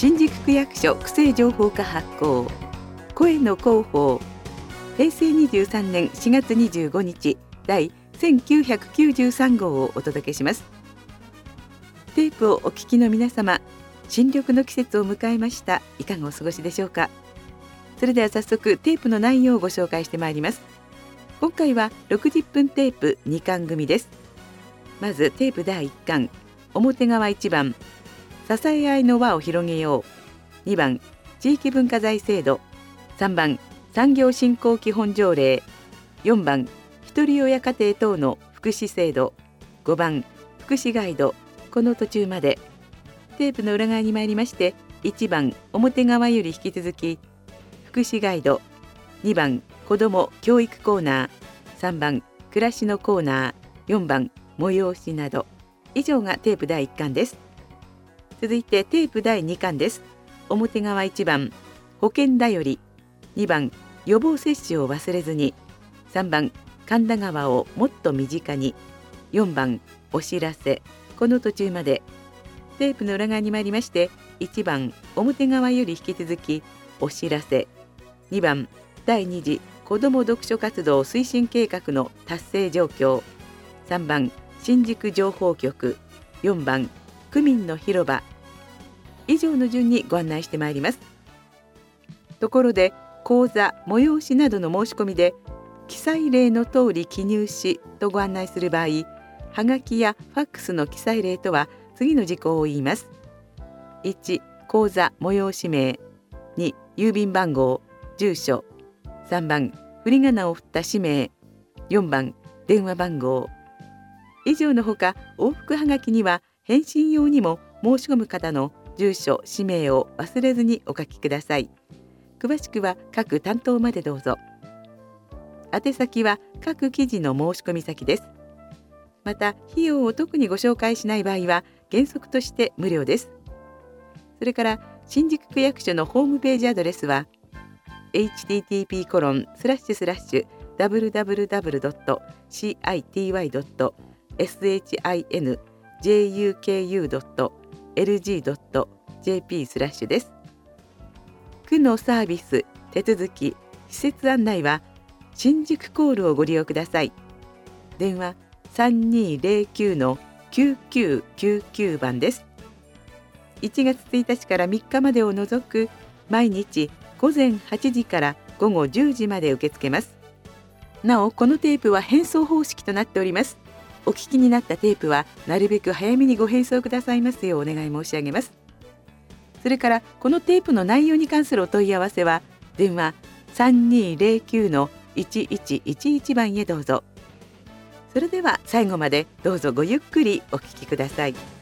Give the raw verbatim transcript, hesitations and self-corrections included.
新宿区役所区政情報課発行声の広報へいせいにじゅうさんねんしがつにじゅうごにち第せんきゅうひゃくきゅうじゅうさんごうをお届けします。テープをお聞きの皆様、新緑の季節を迎えました。いかがお過ごしでしょうか。それでは早速テープの内容をご紹介してまいります。今回はろくじゅっぷんテープにかん組です。まずテープだいいっかん、表側いちばん、支え合いの輪を広げよう。にばん、地域文化財制度。さんばん、産業振興基本条例。よんばん、ひとり親家庭等の福祉制度。ごばん、福祉ガイド。この途中まで。テープの裏側に参りまして、いちばん、表側より引き続き、福祉ガイド。にばん、子ども教育コーナー。さんばん、暮らしのコーナー。よんばん、催しなど。以上がテープだいいっかんです。続いてテープだいにかんです。表側いちばん、保険だより。にばん、予防接種を忘れずに。さんばん、神田川をもっと身近に。よんばん、お知らせ。この途中まで。テープの裏側に参りまして、いちばん、表側より引き続き、お知らせ。にばん、だいに次子ども読書活動推進計画の達成状況。さんばん、新宿情報局。よんばん、区民の広場。以上の順にご案内してまいります。ところで、講座、催しなどの申し込みで、記載例の通り記入しとご案内する場合、はがきやファックスの記載例とは次の事項を言います。いち、講座催し名。に、郵便番号、住所。さんばん、振り仮名を振った氏名。よんばん、電話番号。以上のほか、往復はがきには返信用にも申し込む方の住所、氏名を忘れずにお書きください。詳しくは各担当までどうぞ。宛先は各記事の申し込み先です。また、費用を特にご紹介しない場合は原則として無料です。それから、新宿区役所のホームページアドレスは エイチティーティーピーコロンスラッシュスラッシュダブリューダブリューダブリュードットシーアイティーワイドットエスエイチアイエヌジェイユーケーユードットエルジードットジェーピー スラッシュです。区のサービス、手続き、施設案内は新宿コールをご利用ください。電話さんにーぜろきゅうのきゅうきゅうきゅうきゅうばんです。いちがつついたちからみっかまでを除く毎日ごぜんはちじからごごじゅうじまで受け付けます。なお、このテープは返送方式となっております。お聞きになったテープはなるべく早めにご返送くださいますようお願い申し上げます。それからこのテープの内容に関するお問い合わせは電話さんにーぜろきゅうのいちいちいちいちばんへどうぞ。それでは最後までどうぞごゆっくりお聞きください。